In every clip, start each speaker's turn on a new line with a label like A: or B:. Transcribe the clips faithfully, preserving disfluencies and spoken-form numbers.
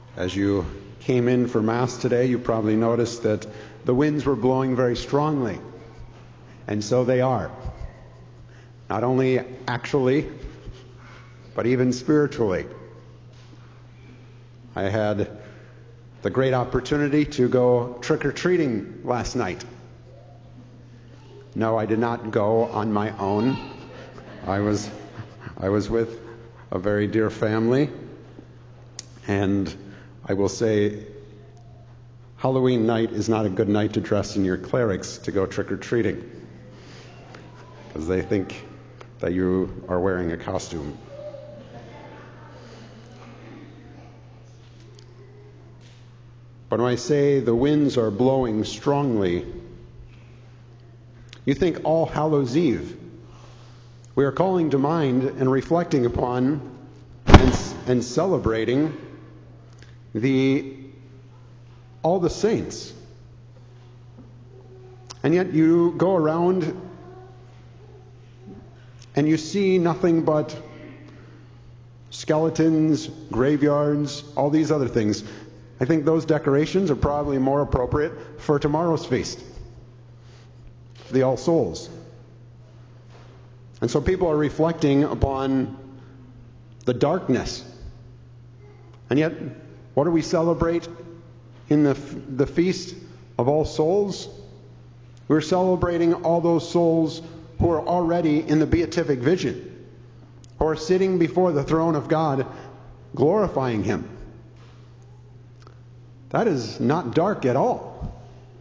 A: As you came in for Mass today, you probably noticed that the winds were blowing very strongly. And so they are. Not only actually, but even spiritually. I had the great opportunity to go trick-or-treating last night. No, I did not go on my own. I was, I was with a very dear family. And I will say, Halloween night is not a good night to dress in your clerics to go trick-or-treating, because they think that you are wearing a costume. But when I say the winds are blowing strongly, you think All Hallows Eve. We are calling to mind and reflecting upon and, and celebrating the all the saints. And yet you go around and you see nothing but skeletons, graveyards, all these other things. I think those decorations are probably more appropriate for tomorrow's feast, the All Souls. And so people are reflecting upon the darkness. And yet, what do we celebrate in the, the Feast of All Souls? We're celebrating all those souls who are already in the beatific vision, who are sitting before the throne of God, glorifying Him. That is not dark at all.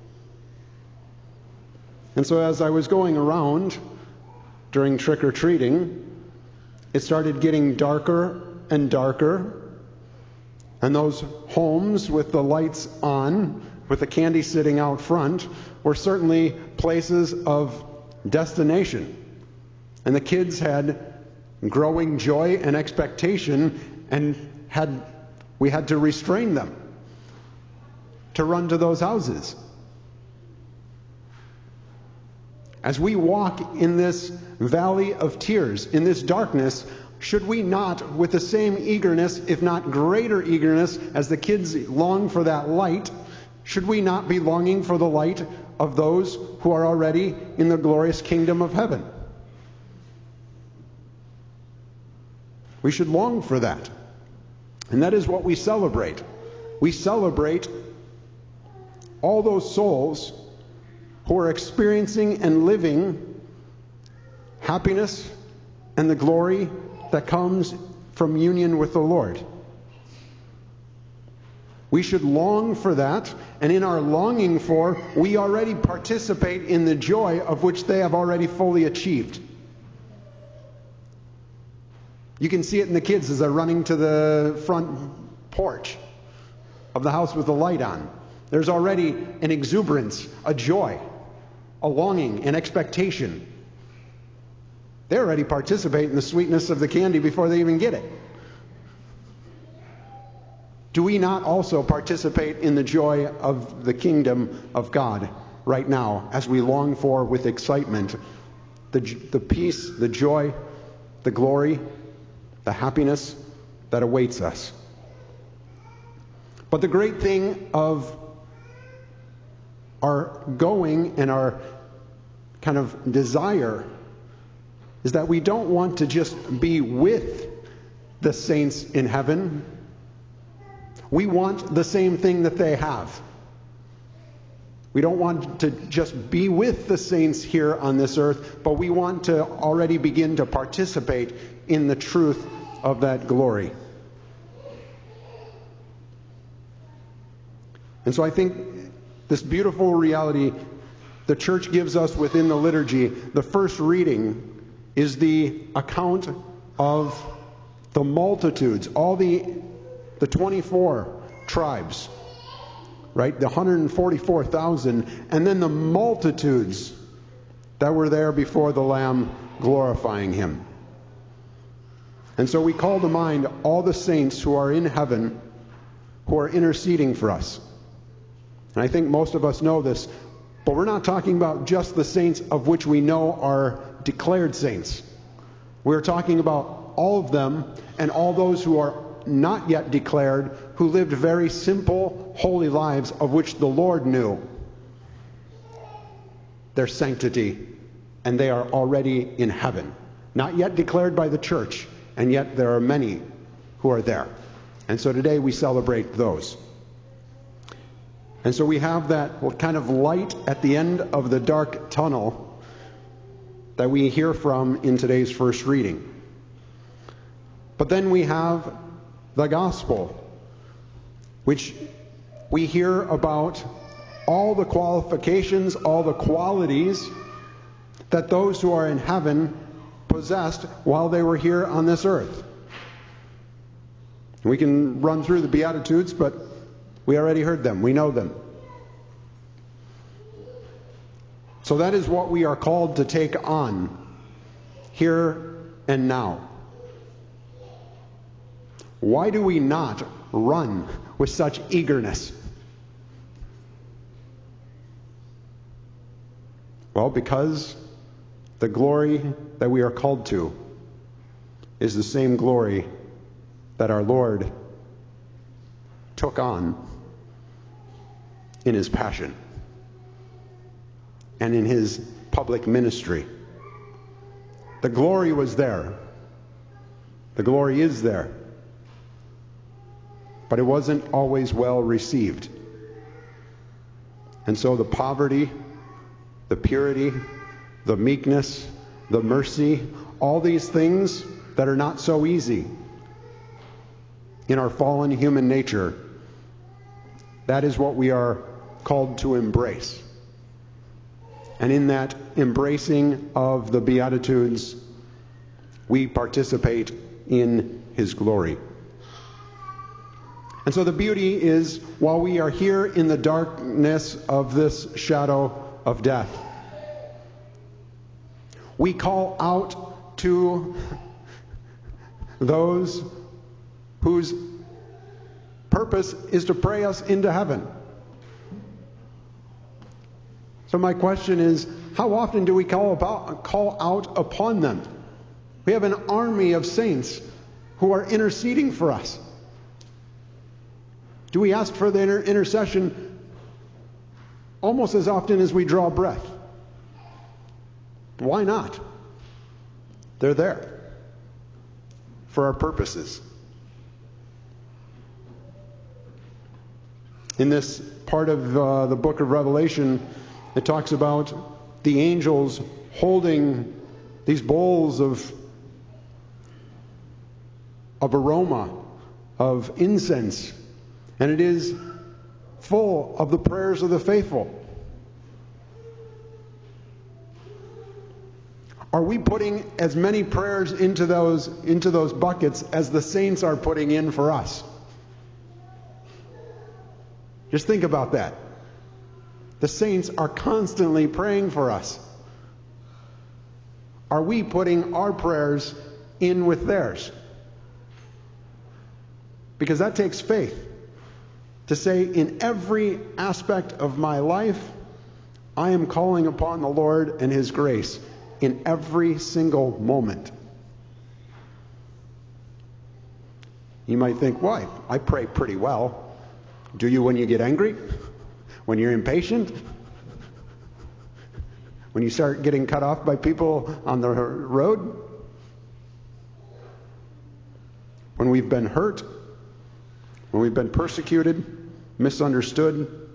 A: And so as I was going around during trick-or-treating, it started getting darker and darker. And those homes with the lights on, with the candy sitting out front, were certainly places of destination. And the kids had growing joy and expectation, and had we had to restrain them to run to those houses. As we walk in this valley of tears, in this darkness, should we not, with the same eagerness, if not greater eagerness, as the kids long for that light, should we not be longing for the light of those who are already in the glorious kingdom of heaven? We should long for that. And that is what we celebrate. We celebrate all those souls who are experiencing and living happiness and the glory that comes from union with the Lord. We should long for that, and in our longing for, we already participate in the joy of which they have already fully achieved. You can see it in the kids as they're running to the front porch of the house with the light on. There's already an exuberance, a joy, a longing, an expectation. They already participate in the sweetness of the candy before they even get it. Do we not also participate in the joy of the kingdom of God right now, as we long for with excitement the, the peace, the joy, the glory, the happiness that awaits us? But the great thing of our going and our kind of desire is that we don't want to just be with the saints in heaven. We want the same thing that they have. We don't want to just be with the saints here on this earth, but we want to already begin to participate in the truth of that glory. And so I think this beautiful reality the church gives us within the liturgy, the first reading is the account of the multitudes, all the the twenty-four tribes, right? The one hundred forty-four thousand, and then the multitudes that were there before the Lamb glorifying Him. And so we call to mind all the saints who are in heaven who are interceding for us. And I think most of us know this, but we're not talking about just the saints of which we know are declared saints. We're talking about all of them and all those who are not yet declared, who lived very simple, holy lives of which the Lord knew their sanctity, and they are already in heaven. Not yet declared by the church, and yet there are many who are there. And so today we celebrate those. And so we have that kind of light at the end of the dark tunnel that we hear from in today's first reading. But then we have the gospel, which we hear about all the qualifications, all the qualities that those who are in heaven possessed while they were here on this earth. We can run through the Beatitudes, but we already heard them. We know them. So that is what we are called to take on here and now. Why do we not run with such eagerness? Well, because the glory that we are called to is the same glory that our Lord took on in his passion and in his public ministry. The glory was there. The glory is there. But it wasn't always well received. And so the poverty, the purity, the meekness, the mercy, all these things that are not so easy in our fallen human nature, that is what we are called to embrace. And in that embracing of the Beatitudes, we participate in his glory. And so the beauty is, while we are here in the darkness of this shadow of death, we call out to those whose purpose is to pray us into heaven. So my question is, how often do we call about, call out upon them? We have an army of saints who are interceding for us. Do we ask for the inter- intercession almost as often as we draw breath? Why not? They're there for our purposes. In this part of uh, the book of Revelation, it talks about the angels holding these bowls of, of aroma, of incense, and it is full of the prayers of the faithful. Are we putting as many prayers into those, into those buckets as the saints are putting in for us? Just think about that. The saints are constantly praying for us. Are we putting our prayers in with theirs? Because that takes faith. To say, in every aspect of my life, I am calling upon the Lord and his grace in every single moment. You might think, why? I pray pretty well. Do you when you get angry? When you're impatient? When you start getting cut off by people on the road? When we've been hurt? When we've been persecuted? Misunderstood?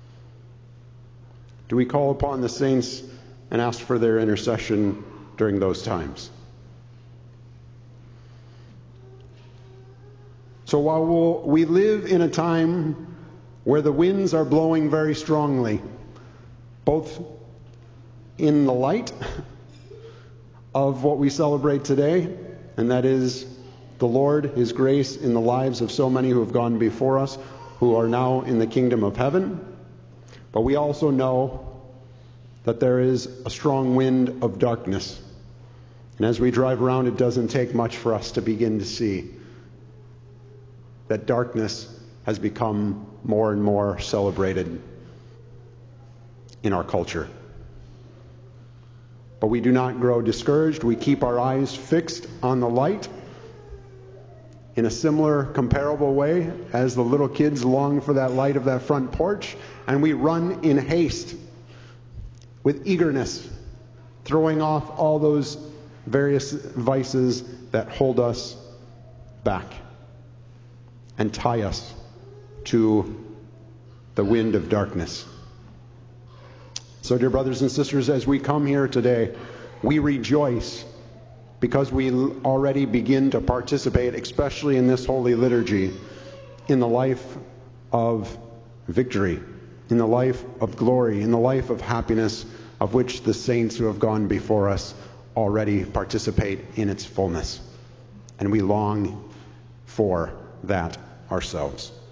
A: Do we call upon the saints and ask for their intercession during those times? So while we'll, we live in a time where the winds are blowing very strongly, both in the light of what we celebrate today, and that is the Lord, his grace in the lives of so many who have gone before us, who are now in the kingdom of heaven. But we also know that there is a strong wind of darkness. And as we drive around, it doesn't take much for us to begin to see that darkness has become more and more celebrated in our culture. But we do not grow discouraged. We keep our eyes fixed on the light. in a similar, comparable way as the little kids long for that light of that front porch, and we run in haste, with eagerness, throwing off all those various vices that hold us back and tie us to the wind of darkness. So, dear brothers and sisters, as we come here today, we rejoice because we already begin to participate, especially in this holy liturgy, in the life of victory, in the life of glory, in the life of happiness, of which the saints who have gone before us already participate in its fullness. And we long for that ourselves.